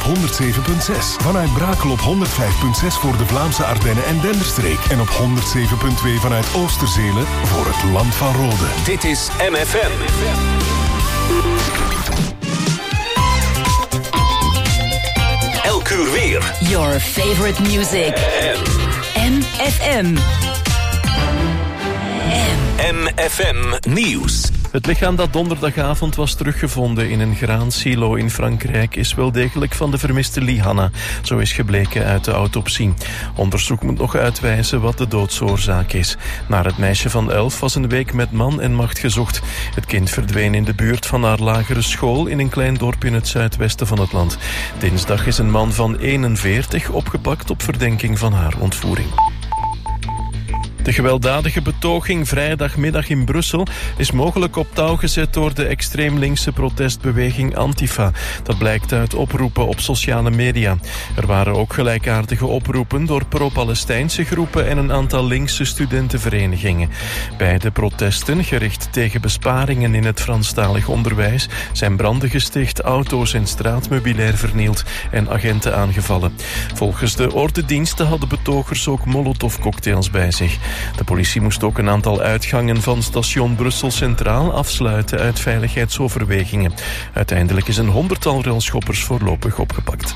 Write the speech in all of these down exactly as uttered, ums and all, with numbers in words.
honderd zeven komma zes. Vanuit Brakel op honderd vijf komma zes voor de Vlaamse Ardennen en Denderstreek. En op honderd zeven komma twee vanuit Oosterzelen voor het Land van Rode. Dit is M F M. Elk uur weer. Your favorite music. M F M. M F M Nieuws. Het lichaam dat donderdagavond was teruggevonden in een graansilo in Frankrijk is wel degelijk van de vermiste Lihanna. Zo is gebleken uit de autopsie. Onderzoek moet nog uitwijzen wat de doodsoorzaak is. Naar het meisje van elf was een week met man en macht gezocht. Het kind verdween in de buurt van haar lagere school in een klein dorp in het zuidwesten van het land. Dinsdag is een man van eenenveertig opgepakt op verdenking van haar ontvoering. De gewelddadige betoging vrijdagmiddag in Brussel is mogelijk op touw gezet door de extreem linkse protestbeweging Antifa. Dat blijkt uit oproepen op sociale media. Er waren ook gelijkaardige oproepen door pro-Palestijnse groepen en een aantal linkse studentenverenigingen. Bij de protesten, gericht tegen besparingen in het Franstalig onderwijs, zijn branden gesticht, auto's en straatmeubilair vernield en agenten aangevallen. Volgens de ordediensten hadden betogers ook molotovcocktails bij zich. De politie moest ook een aantal uitgangen van station Brussel Centraal afsluiten uit veiligheidsoverwegingen. Uiteindelijk is een honderdtal railschoppers voorlopig opgepakt.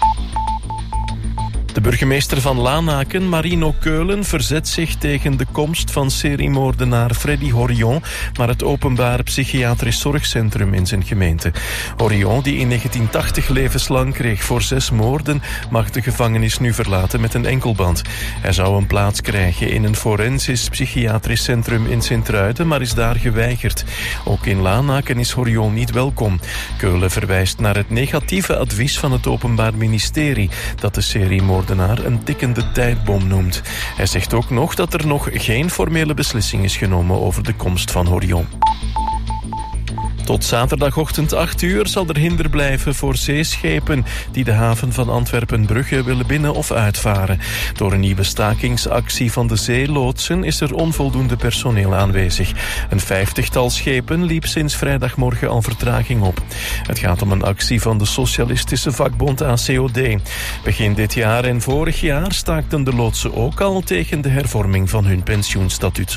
De burgemeester van Lanaken, Marino Keulen, verzet zich tegen de komst van seriemoordenaar Freddy Horion naar het openbaar psychiatrisch zorgcentrum in zijn gemeente. Horion, die in negentien tachtig levenslang kreeg voor zes moorden, mag de gevangenis nu verlaten met een enkelband. Hij zou een plaats krijgen in een forensisch psychiatrisch centrum in Sint-Truiden, maar is daar geweigerd. Ook in Lanaken is Horion niet welkom. Keulen verwijst naar het negatieve advies van het Openbaar Ministerie dat de seriemoordenaar een tikkende tijdbom noemt. Hij zegt ook nog dat er nog geen formele beslissing is genomen over de komst van Horion. Tot zaterdagochtend acht uur zal er hinder blijven voor zeeschepen die de haven van Antwerpen-Brugge willen binnen- of uitvaren. Door een nieuwe stakingsactie van de zeeloodsen is er onvoldoende personeel aanwezig. Een vijftigtal schepen liep sinds vrijdagmorgen al vertraging op. Het gaat om een actie van de socialistische vakbond A C O D. Begin dit jaar en vorig jaar staakten de loodsen ook al tegen de hervorming van hun pensioenstatuut.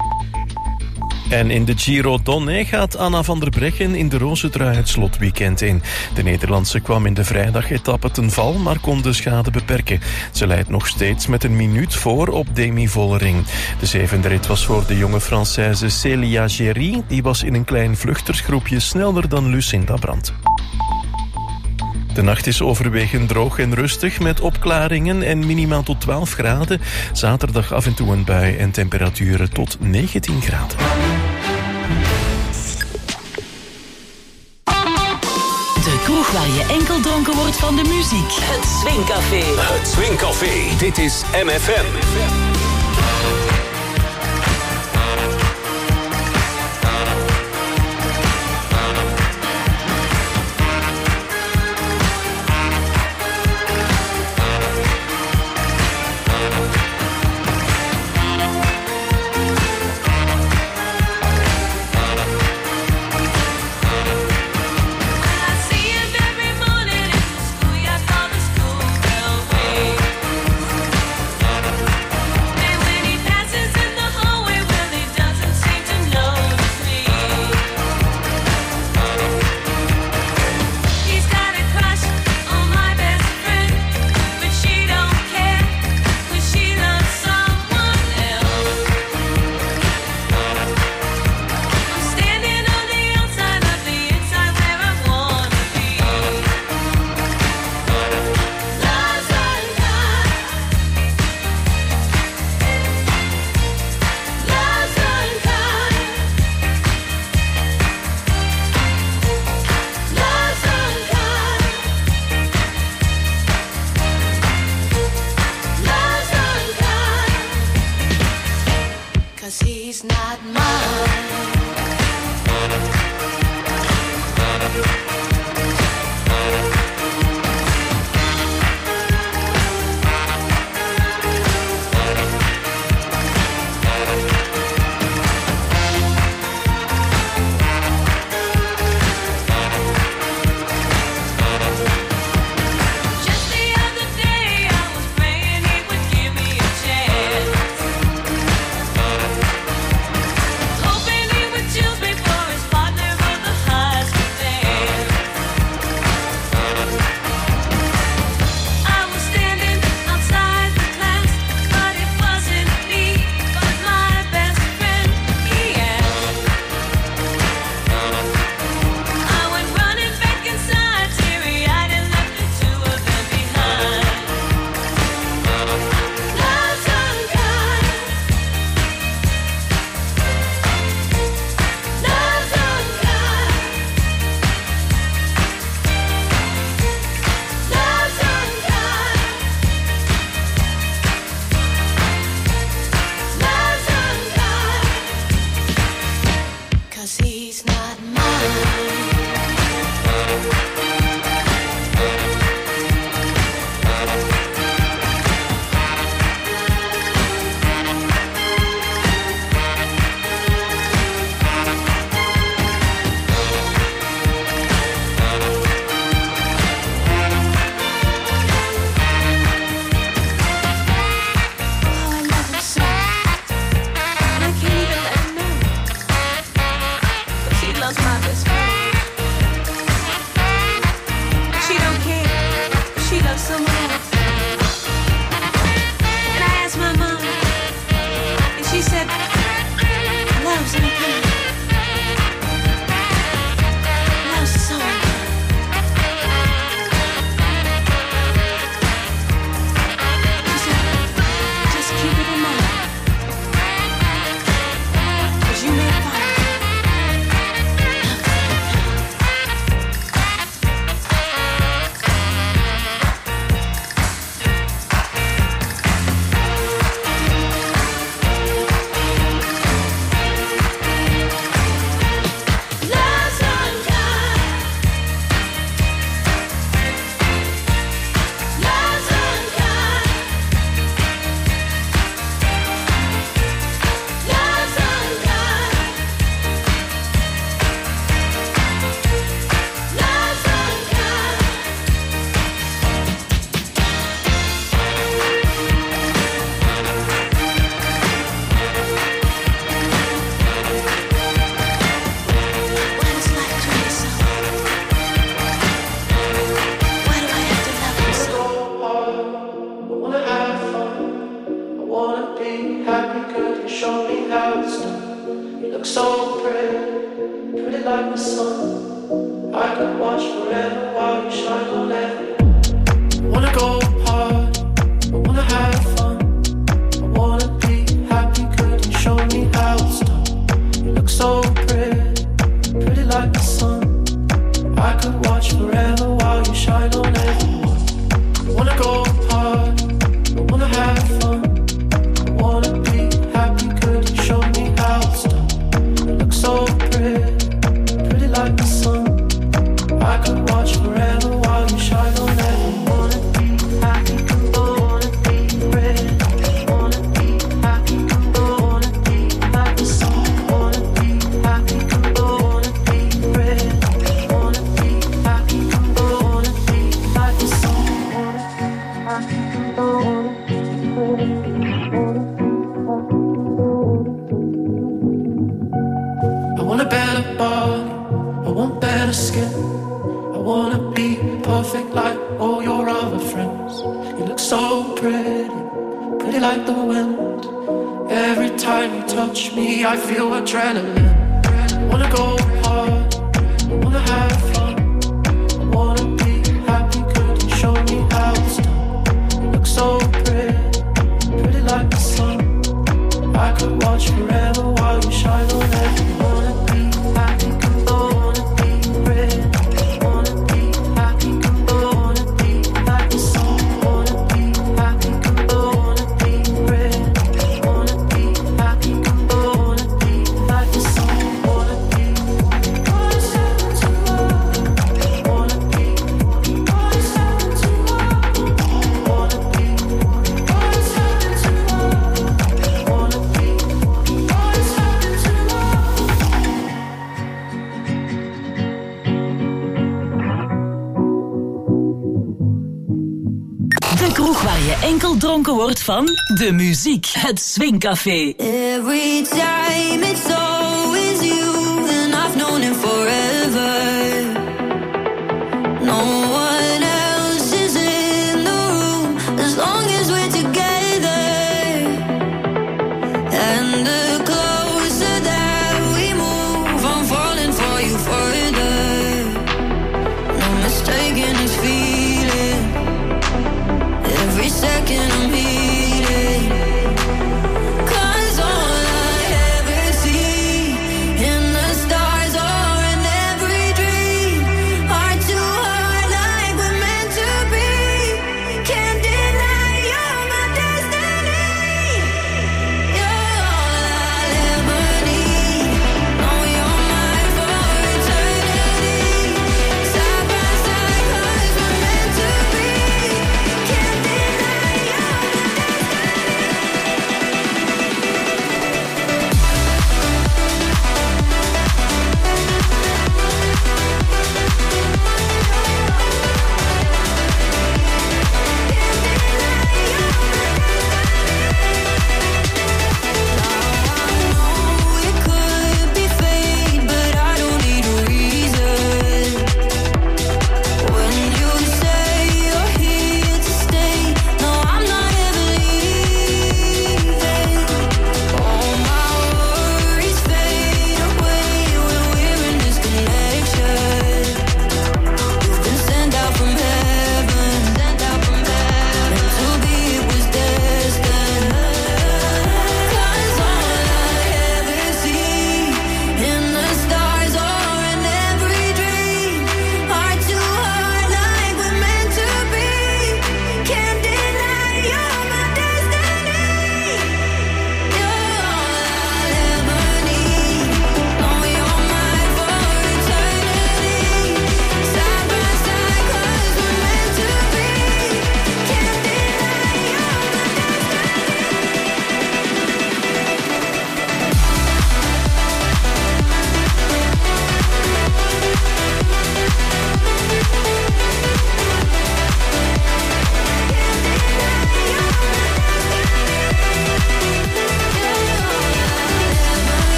En in de Giro Donne gaat Anna van der Breggen in de rozentrui het slotweekend in. De Nederlandse kwam in de vrijdagetappe ten val, maar kon de schade beperken. Ze leidt nog steeds met een minuut voor op Demi Vollering. De zevende rit was voor de jonge Française Célia Géry. Die was in een klein vluchtersgroepje sneller dan Lucinda Brandt. De nacht is overwegend droog en rustig met opklaringen en minimaal tot twaalf graden. Zaterdag af en toe een bui en temperaturen tot negentien graden. De kroeg waar je enkel dronken wordt van de muziek. Het Swingcafé. Het Swingcafé. Dit is M F M. Passes love someone else. And I asked my mom, and she said, love's in a pill. Love's so good. She said, just keep it in mind, 'cause you may find dronken wordt van de muziek. Het Swingcafé. Every time it's always you and I've known it forever. No one else is in the room as long as we're together. And the closer that we move, I'm falling for you further. No mistaking this feeling. Every second I'm healing. 'Cause all I ever see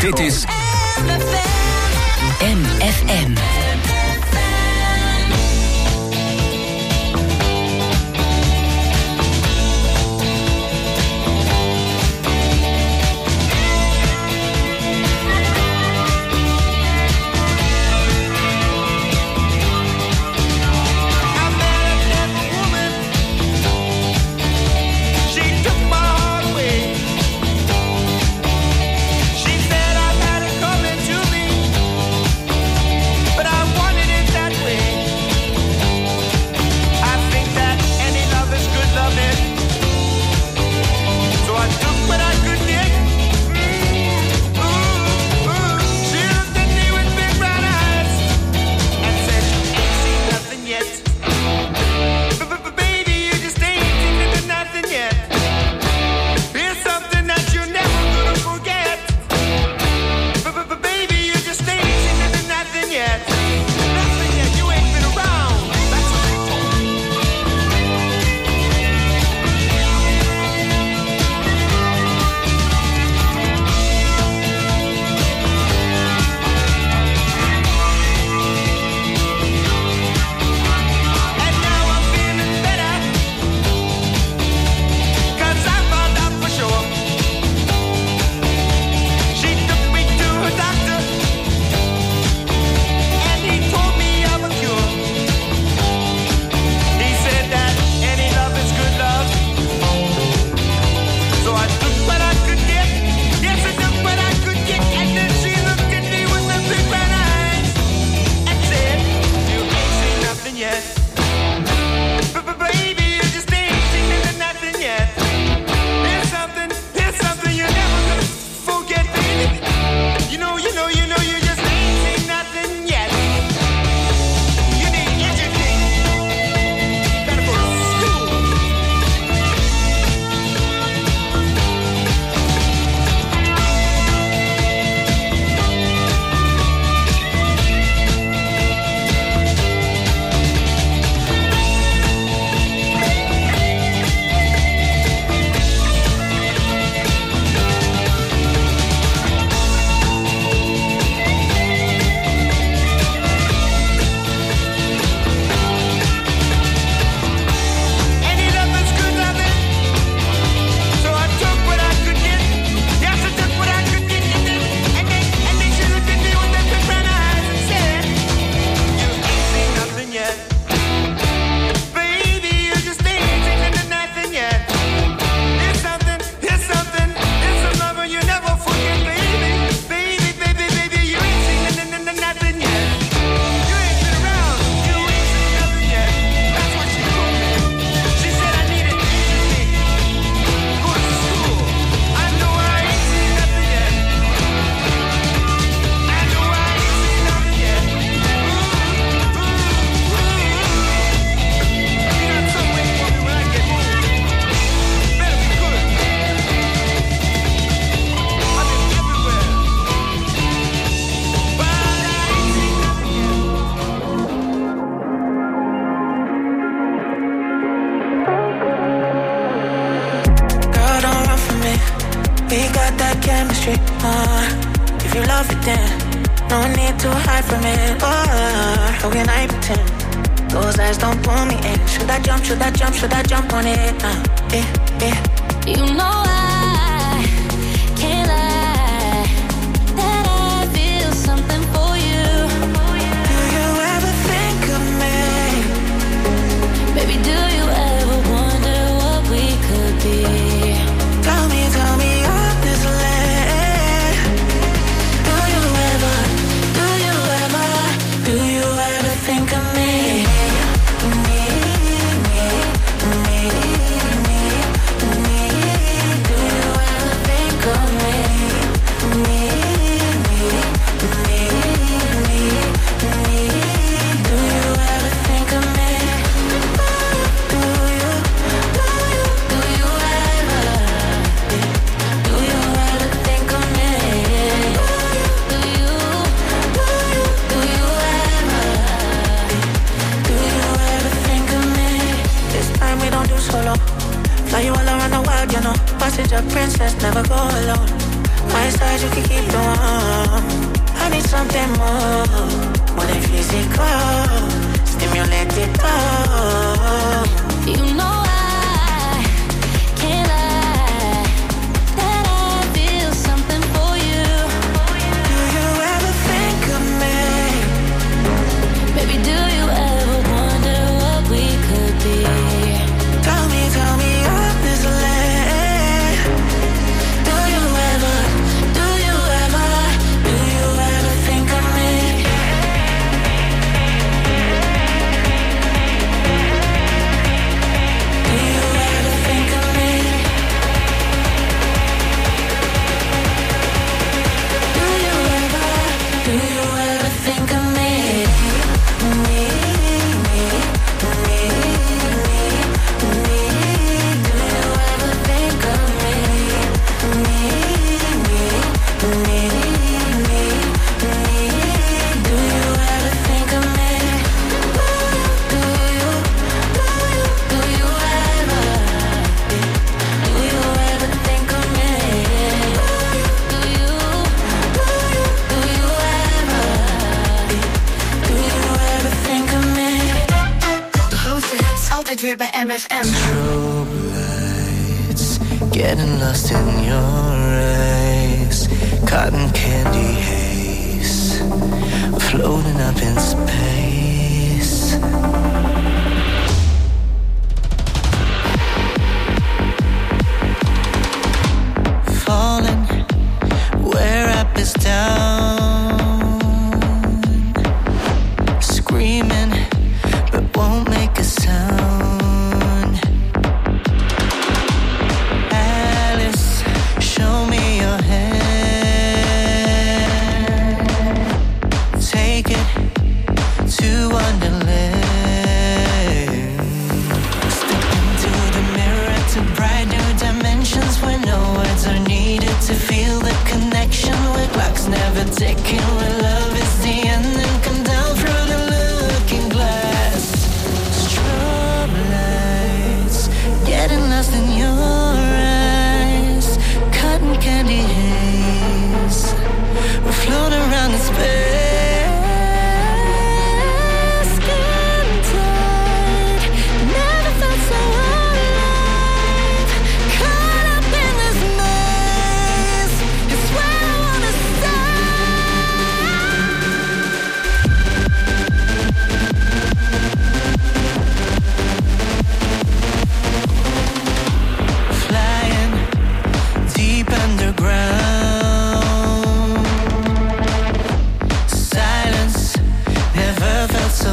Dit is M F M. Fly you all around the world, you know. Passenger princess, never go alone. My side you can keep the one. I need something more, more than physical. Stimulate it all. You know I can't lie that I feel something for you. Do you ever think of me? Baby, do you ever wonder what we could be? Tell me, tell me honestly. Do you ever, do you ever, do you ever think of me? Do you ever think of me? Do you ever, do you ever think of me? Me, me, me, me, me. Do you ever think of me? Me, me, me, me, me. Do you ever think of me? Do you, do you, do you ever? Do you ever think of me? Do you, do you, do you ever? Do you ever think of me? De grootste hits altijd weer bij M F M. Strobe lights, getting lost in your eyes. Cotton candy haze, floating up in space. Falling where up is down. Screaming but won't make a sound. Alice, show me your hand. Take it to Wonderland. Step into the mirror to bright new dimensions where no words are needed to feel the connection. Where clocks never ticking, where love is the end and come down through the looking glass. Strobe lights, getting lost in your eyes. Cotton candy haze, we float around in space. Skin tight, never felt so alive. Caught up in this maze, it's where I wanna stay. Flying deep underground. Silence never felt so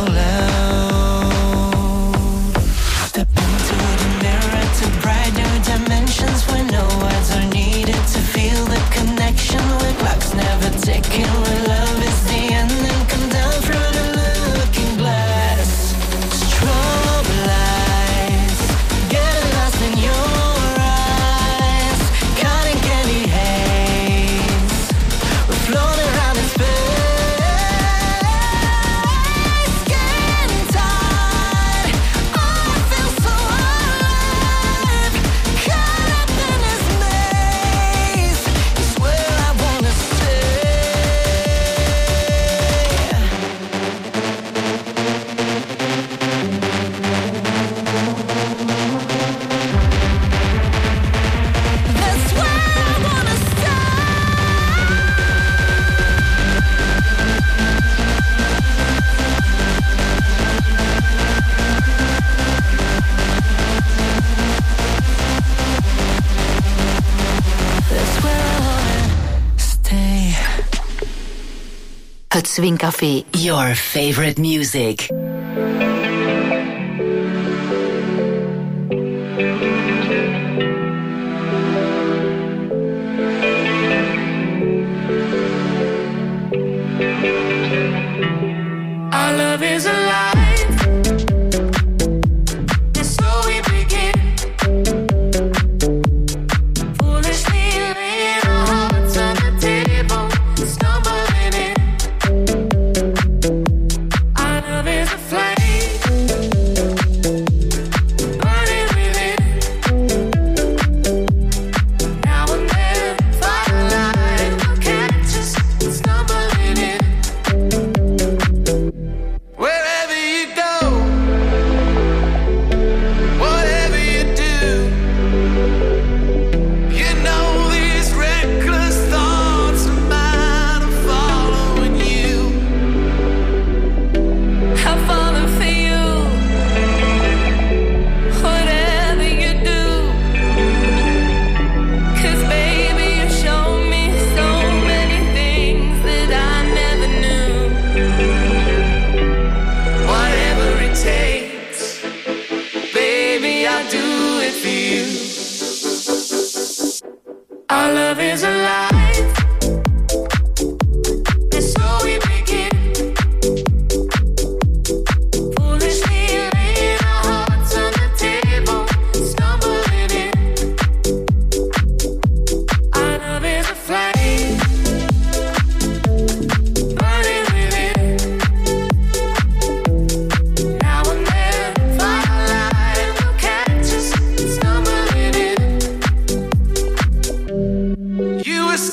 loud. Step into the mirror to bright new dimensions where no words are needed to feel the connection. Where clocks never ticking, where love is the end and come down through the looking glass. Strobe lights, getting lost in your eyes. Cotton candy haze, we're floating around in space. Skin tight, oh I feel so alive. Caught up in this maze, it's where I wanna stay. That's where I wanna stay. That's where I wanna stay. Het Swingcafé, your favorite music. Our love is alive. And so we begin. Foolishly laying our hearts on the table, stumbling in. Our love is a fly. I do it for you. Our love is alive, and so we begin. Foolishly laying our hearts on the table, stumbling in. Our love is a flame, burning within. Now and then, firelight will catch us stumbling in. You were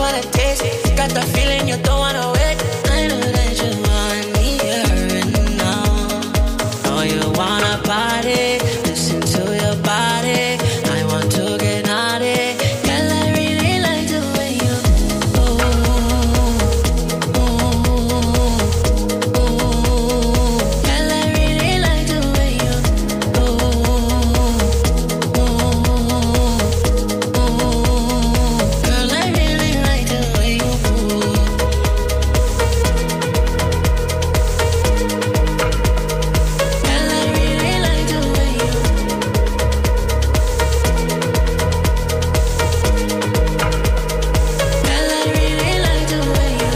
wanna taste. Got the feeling you don't wanna wait. I know that you want me here and now. Oh, you wanna party? Listen to your body. I want to get naughty. Girl, I really like the way you ooh, ooh, ooh. Girl, I really like the way you ooh, ooh, ooh. Girl, I really like the way you ooh. Girl, I really like the way you. Girl, I really like the way you.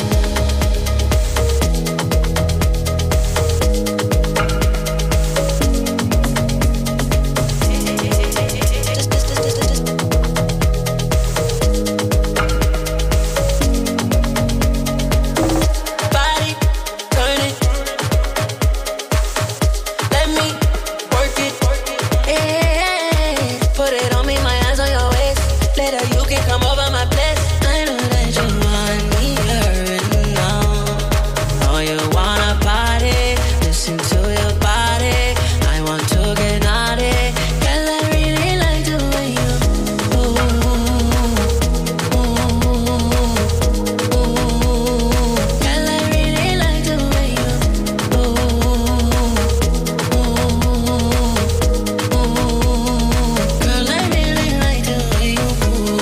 Body, turn it. Let me work it. Yeah. Put it on me, my hands on your waist. Later you can come over my place. I know that you want me here and now. Oh, you wanna party? Listen to your body. I want to get naughty. Girl, I really like the way you ooh, ooh, ooh. Girl, I really like the way you ooh, ooh, ooh. Girl, I really like the way you ooh.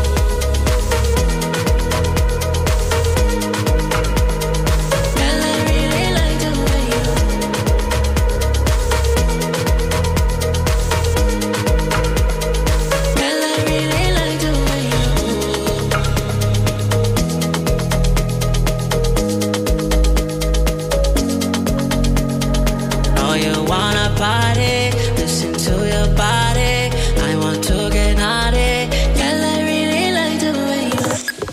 Girl, I really like the way you. Girl, I really like the way you. Oh, you wanna party? Listen to your body. I want to get naughty. Girl, I really like the way you.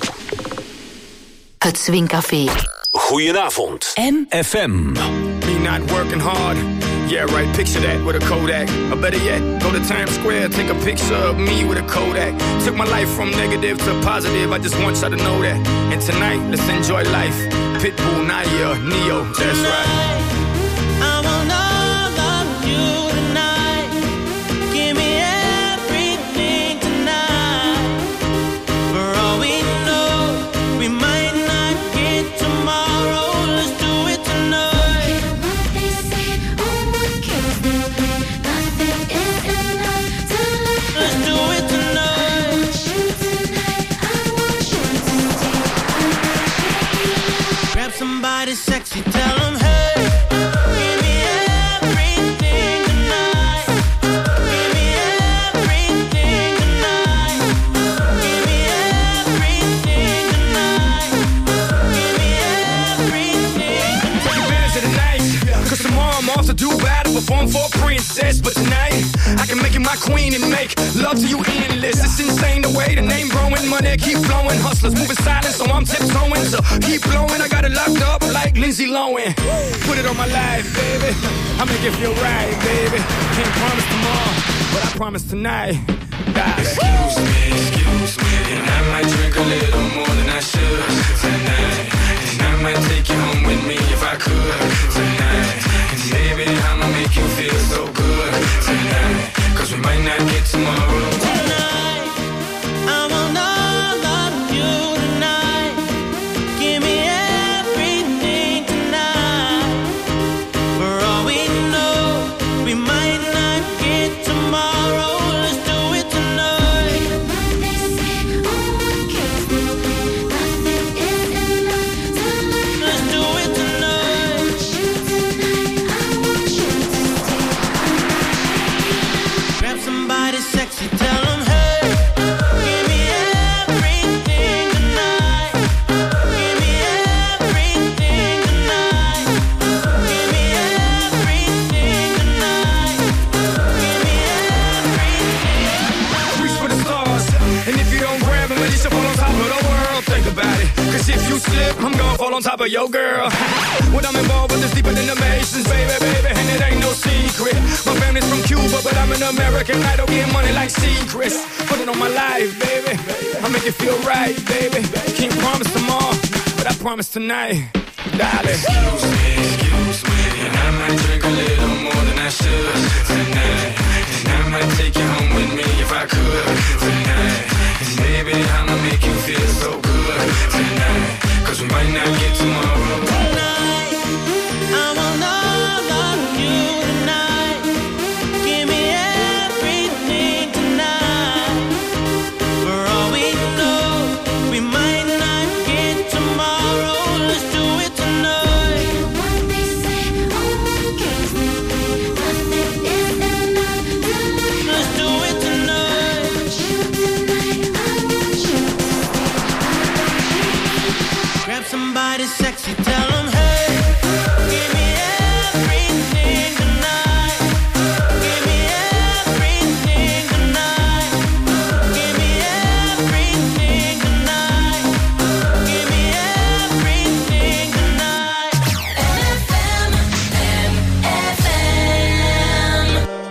Het Swingcafé. Goedenavond. M. F M. Me not working hard. Yeah, right, picture that with a Kodak. Or better yet, go to Times Square, take a picture of me with a Kodak. Took my life from negative to positive, I just want y'all to know that. And tonight, let's enjoy life. Pitbull, Nadia, Neo, that's right. I want all of you tonight. Give me everything tonight. For all we know, we might not get tomorrow. Let's do it tonight. Let's do it tonight. Grab somebody sexy, tell them hey. Give me everything tonight. Give me everything tonight. Give me everything tonight. Give me everything. Take advantage of the night. Cause tomorrow I'm off to Dubai to perform for a princess. But tonight, I can make you my queen and make love to you endless. It's insane the way the name growing, money keep flowing. Hustlers moving silent, so I'm tiptoeing. So keep blowing, I got it locked up like Lindsay Lohan. Put it on my life, baby. I'm gonna give you a ride, baby. Can't promise tomorrow, but I promise tonight. God. Excuse me, excuse me, and I might drink a little more than I should tonight. And I might take you home with me if I could tonight. And baby, I'ma make you feel so good tonight. Cause we might not get tomorrow. Tonight, I want all of you tonight. Give me everything tonight. For all we know, we might not get tomorrow. Let's do it tonight. Let's do it tonight. Grab somebody sexy, tell them hey. Give me everything tonight. Give me everything tonight. Give me everything tonight. Give me everything. Reach for the stars, and if you don't grab them, at least you'll fall on top of the world. Think about it, cause if you slip, I'm gonna fall on top of your girl. What I'm involved with is deeper than the Masons, baby, baby, and it ain't no secret. My family's from Cuba, but I'm an American idol, getting money like secrets. Put it on my life, baby. I make it feel right, baby. Can't promise tomorrow, but I promise tonight, darling. Excuse me, excuse me, and I might drink a little more than I should tonight. And I might take you home with me if I could tonight. And baby, I'ma make you feel so good tonight. Cause we might not get tomorrow. Tonight, I want all of you tonight. Give me everything tonight. For all we know, we might not get tomorrow. Let's do it tonight. What they say, oh, kiss me, nothing is enough tonight. Let's do it tonight. I want you tonight, I want you to stay. Grab somebody sexy, tell them, hey, give me everything tonight. Give me everything tonight. Give me everything tonight. Give me everything tonight. F M, M F M.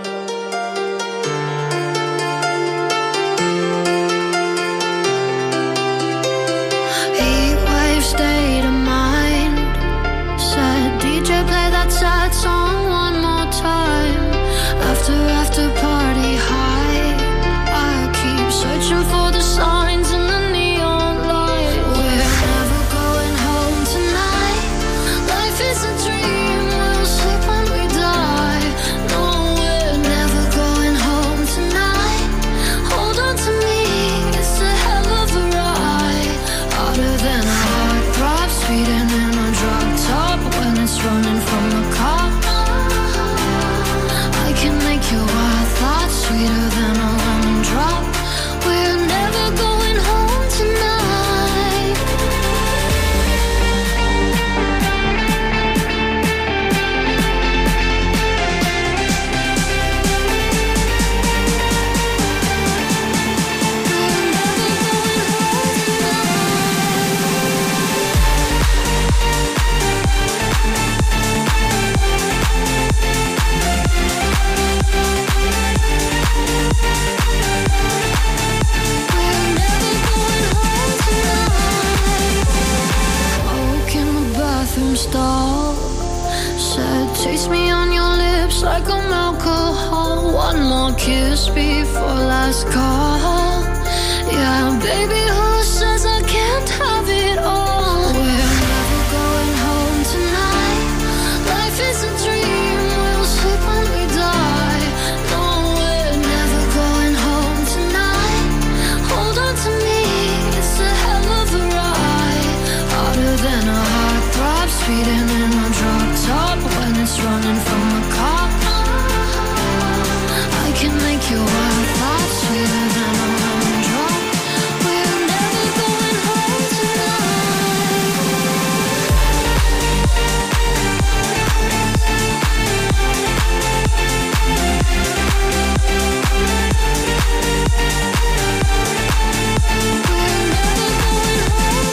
Heatwave state of mind. Said D J play that sad song one more time. After after party high. I keep searching for the signs in the neon light. We're never going home tonight. Life is a dream. We'll sleep when we die. No, we're never going home tonight. Hold on to me. It's a hell of a ride. Harder than a heart throb, speeding in a drop top when it's running from the cop. I can make your wild thoughts sweeter than a lemon drop. We're never going home tonight. Smoke in the bathroom stall. Said, taste me on your lips like I'm alcohol. One more kiss before last call. Yeah, baby, who says I can't have it all? We're never going home tonight. Life is a dream. We'll sleep when we die. No, we're never going home tonight. Hold on to me. It's a hell of a ride. Harder than a heart throb, speeding in a drop top when it's running from a cop. I can make your wild thoughts sweeter than a lemon drop. We're never going home tonight. We're never going home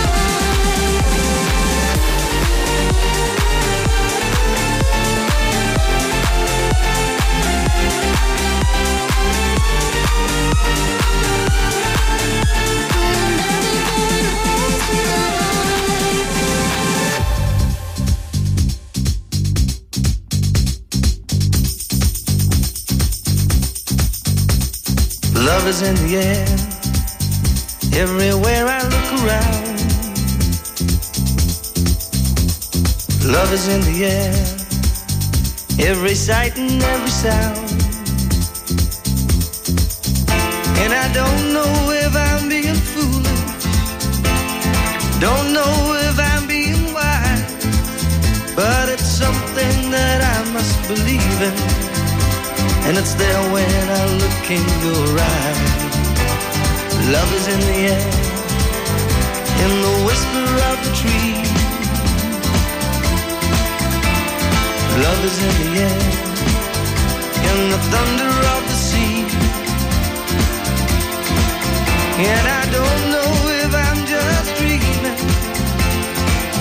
Love is in the air, everywhere I look around. Love is in the air, every sight and every sound. And I don't know if I'm being foolish, don't know if I'm being wise, but it's something that I must believe in. And it's there when I look in your eyes. Love is in the air, in the whisper of the tree. Love is in the air, in the thunder of the sea. And I don't know if I'm just dreaming,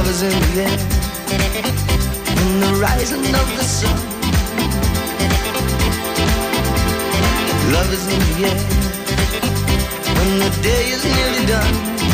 Love is in the air, in the rising of the sun. Love is in the air, when the day is nearly done.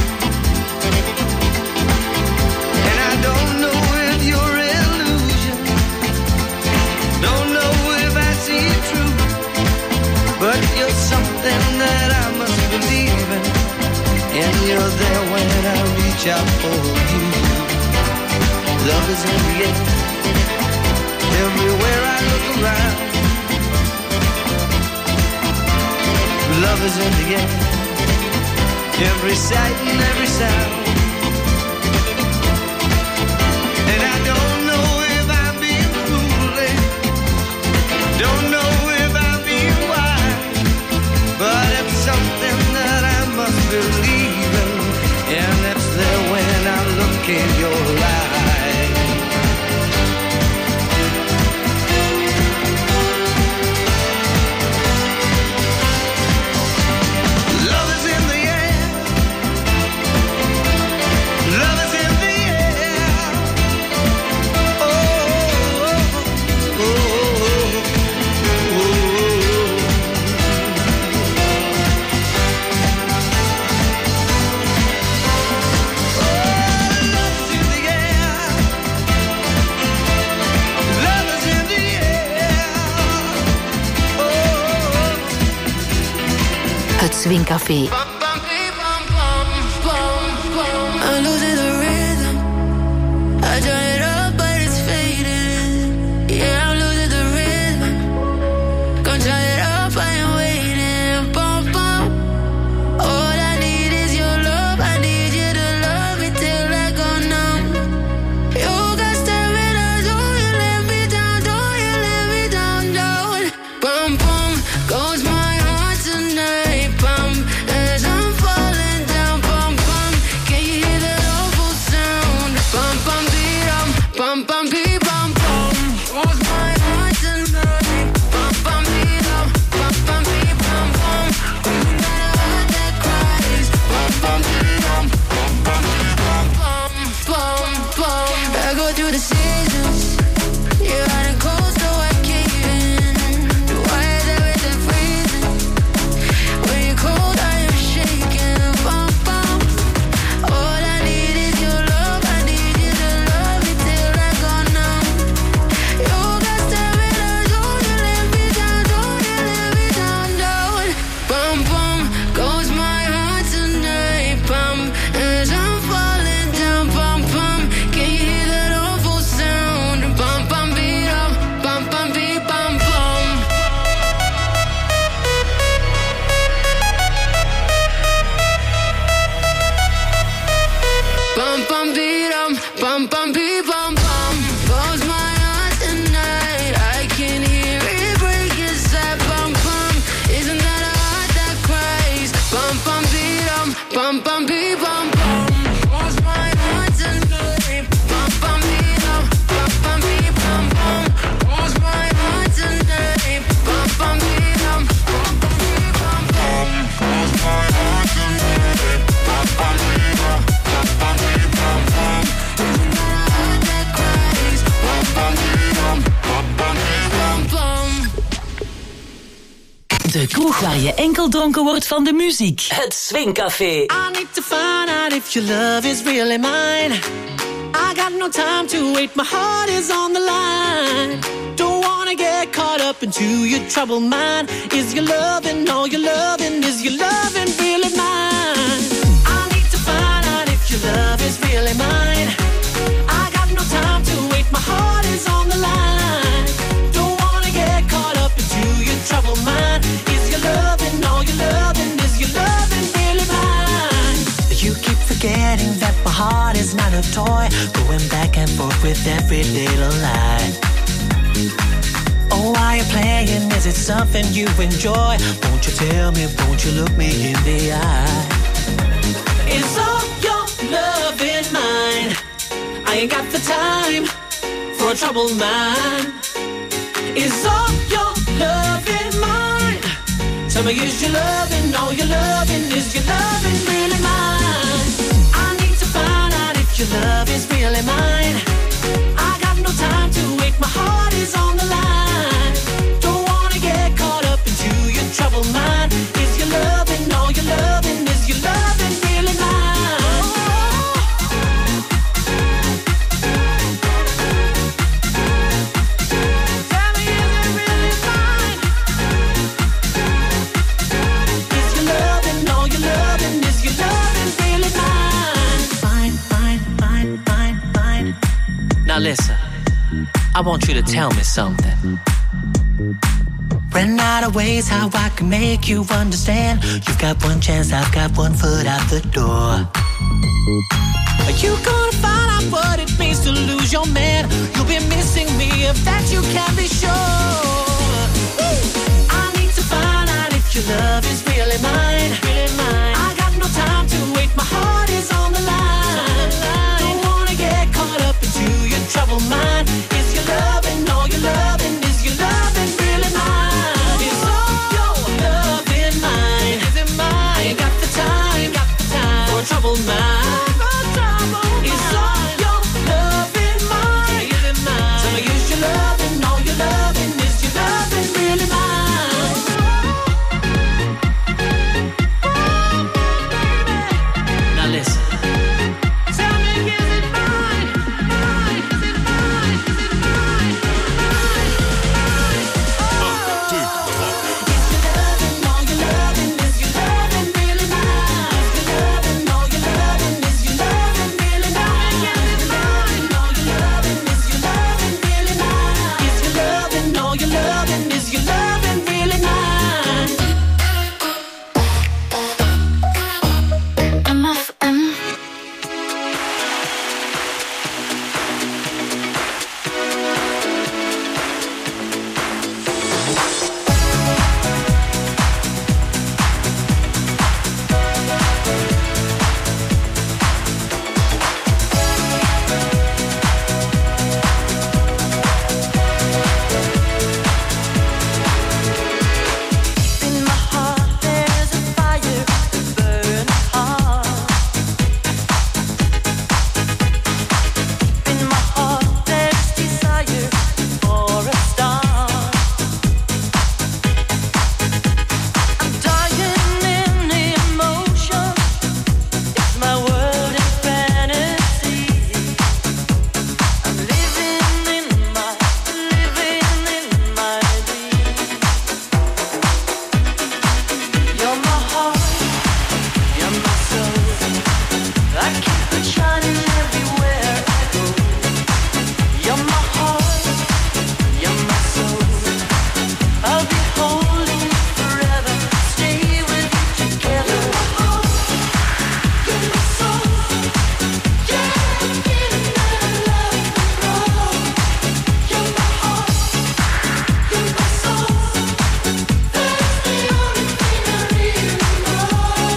And I don't know if you're illusion, don't know if I see it true, but you're something that I must believe in, and you're there when I reach out for you. Love is in the air, everywhere I look around. Love is in the air, every sight and every sound. And I don't know if I'm being foolish, don't know if I'm being wise, but it's something that I must believe in, and it's there when I look in your eyes. Het Swingcafé. De kroeg waar je enkel dronken wordt van de muziek. Het Swingcafé. I need to find out if your love is really mine. I got no time to wait, my heart is on the line. Don't wanna get caught up into your troubled mind. Is your loving, all your loving, is your loving really mine? I need to find out if your love is really mine. I got no time to wait, my heart is on the line. Don't wanna get caught up into your troubled mind. Is your loving, all your loving, is your loving really mine? You keep forgetting that my heart is not a toy, going back and forth with every little lie. Oh, why you playing? Is it something you enjoy? Won't you tell me, won't you look me in the eye? Is all your love in mine? I ain't got the time for a troubled mind. Is all your love in mine? Tell me, is your loving, all your loving, is your loving really mine? I need to find out if your love is really mine. I got no time to wait, my heart is on the line. Don't wanna get caught up into your troubled mind. Is your loving all your loving? Is your loving really mine? Tell me, is it really mine? Is your loving all your loving? Is your loving really mine? Fine, fine, fine, fine, fine. Now listen, I want you to tell me something. Ran out of ways how I can make you understand. You've got one chance, I've got one foot out the door. Are you gonna find out what it means to lose your man? You'll be missing me, of that you can be sure. I need to find out if your love is really mine. Really mine. I got no time to wait, my heart is on the line. Don't wanna get caught up into your troubled mind. Is your loving all your loving? Is your loving really mine? Is all your loving mine? Is it mine? I ain't got the time, got the time for a troubled mind. Is all your loving mine? Is it mine? So is your loving all your loving? Is your loving really mine? Now listen. Tell me, is it mine? Mine? Is it mine? Is it mine? Is your loving all your loving? Is your loving really mine? Is your loving all your loving? Is your loving really mine? Is your loving all your loving? Is your loving really mine? Is your loving all your loving? Is your loving really mine? M F M. In my heart there's a fire burning hard. In my heart there's desire for a star. I'm dying in emotion. It's my world in fantasy. I'm living in my, living in my dream. You're my heart, you're my soul. I keep it shining everywhere I go. You're my heart, you're my soul. I'll be holding you forever, stay with you together. You're my heart, you're my soul. Yeah, I'm feeling that I love you more. You're my heart, you're my soul. That's the only thing I really know.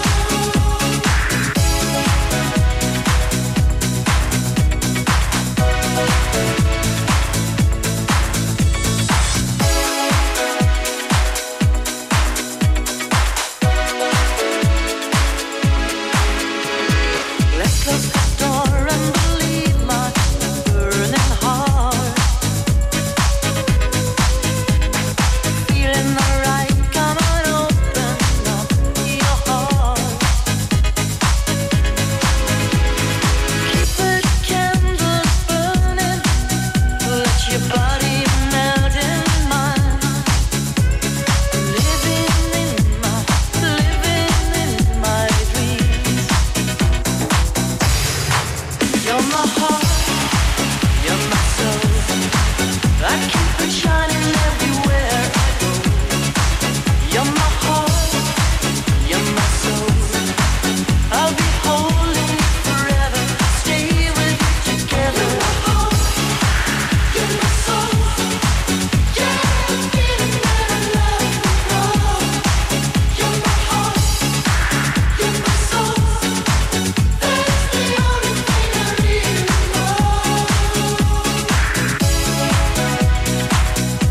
Let's close the door and believe my burning heart. Feeling alright, come on, open up your heart. Keep the candles burning, let your body melt in mine. Living in my, living in my dreams. You're my heart, you're my soul. I keep it shining everywhere I go. You're my heart, you're my soul. I'll be holding you forever, stay with you together. You're my heart, you're my soul. Yeah, I'm feeling that I love you more. You're my heart, you're my soul. That's the only thing I really know.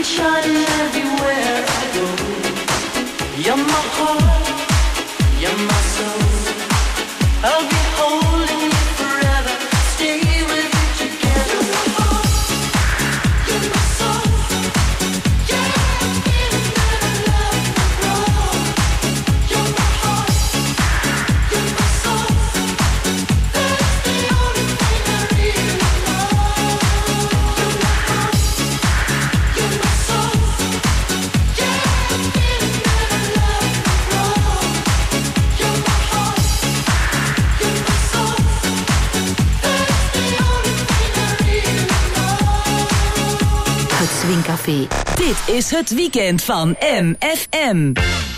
shining everywhere I go. You're my heart, you're my soul. I'll be holding you forever, stay with you together. You're my heart, you're my soul. Yeah, I'm feeling that I love you, wrong. You're my heart, you're my soul. That's the only thing I really know. You're my heart, you're my soul. Yeah, I'm feeling that I love you, wrong. You're my heart, you're my soul. That's the only thing I really know. Het Swingcafé. Dit is het weekend van M F M.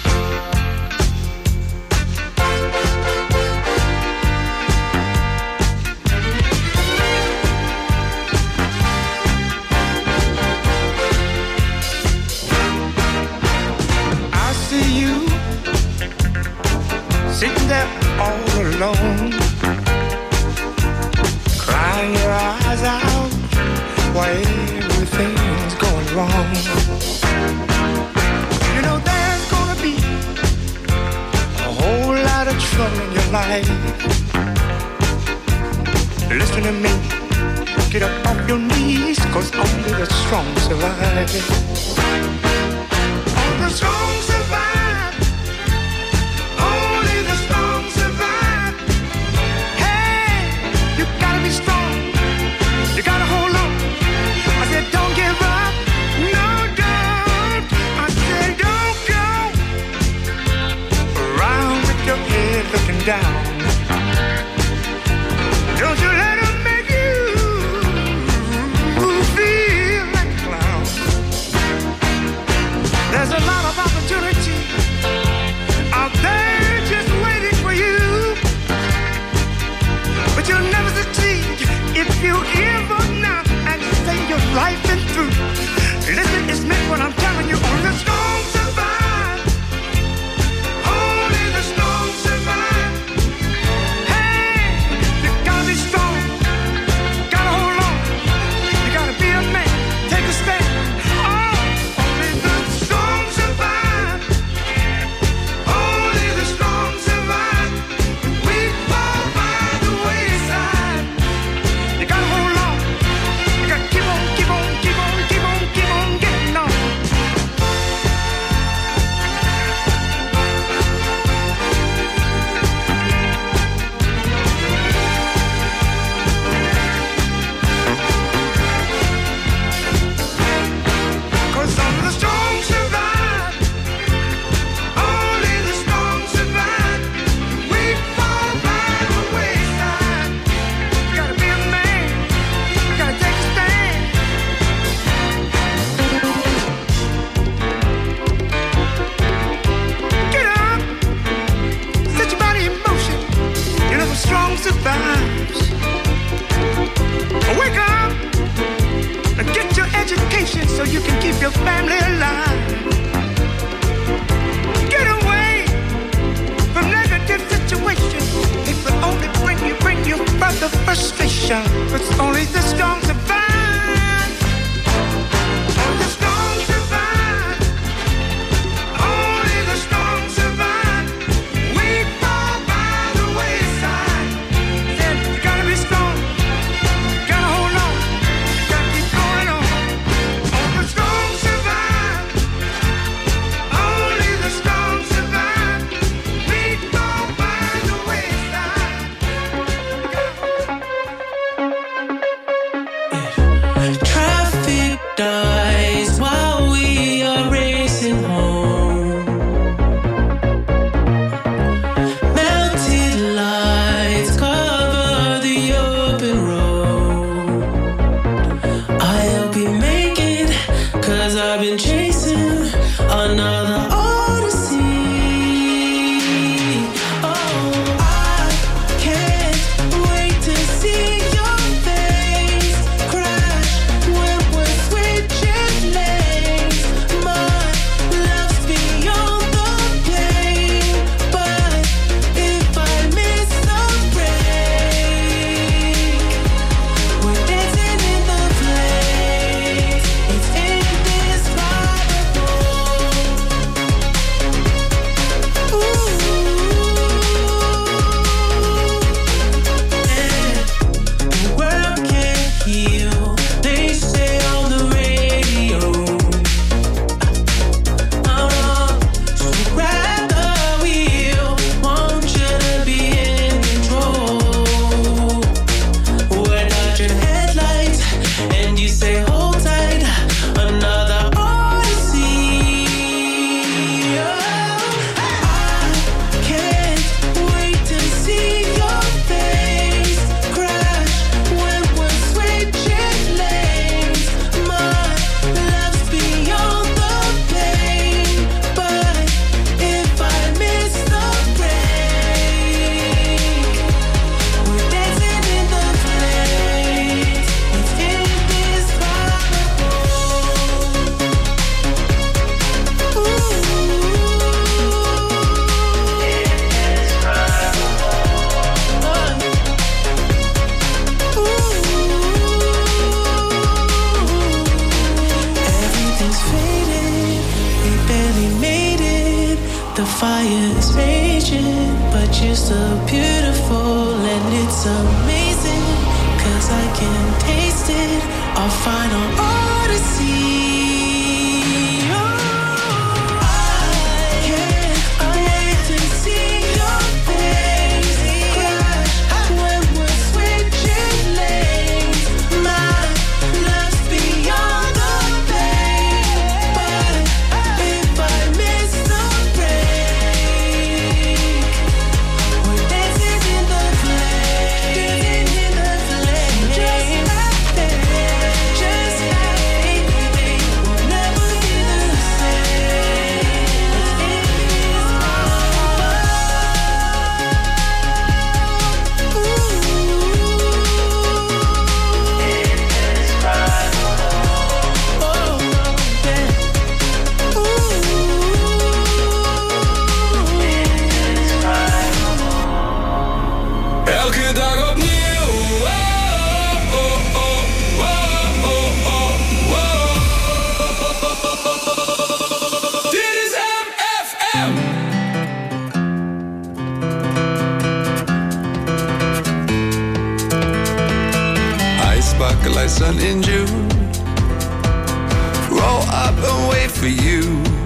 I see you sitting there all alone, crying your eyes out while everything's going wrong. You know there's gonna be a whole lot of trouble in your life. Listen to me, get up off your knees, 'cause only the strong survive. Only the strong survive. Only the strong survive. Hey, you gotta be strong. You gotta hold on. I said don't give up. No, don't. I said don't go around with your head looking down. Don't you let 'em make you feel like a clown. There's a lot of opportunity so beautiful and it's amazing, 'cause I can taste it, our final odyssey. Sun in June, roll up and wait for you.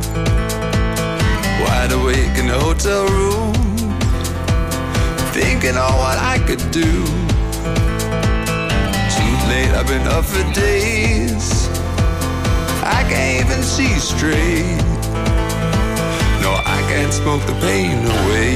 Wide awake in a hotel room, thinking on what I could do. Too late, I've been up for days, I can't even see straight. No, I can't smoke the pain away.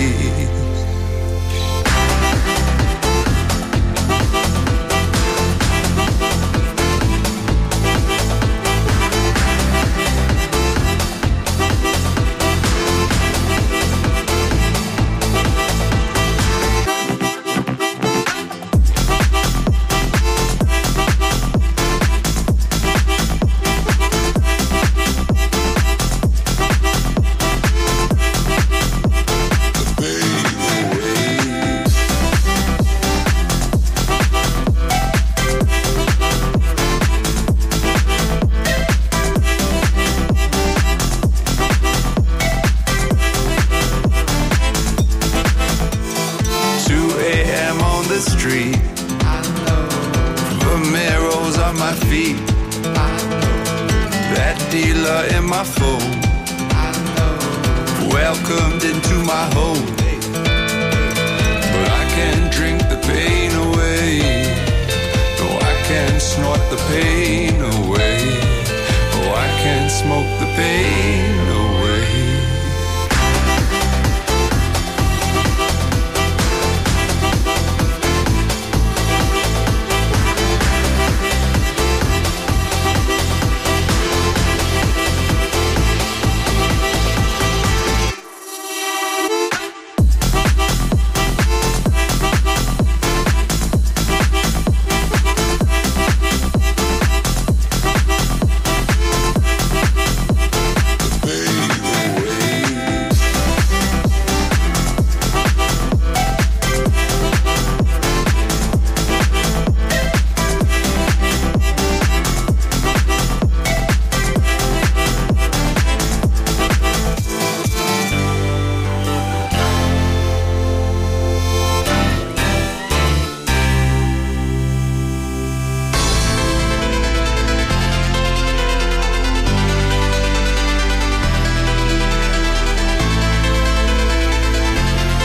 Smoke the pain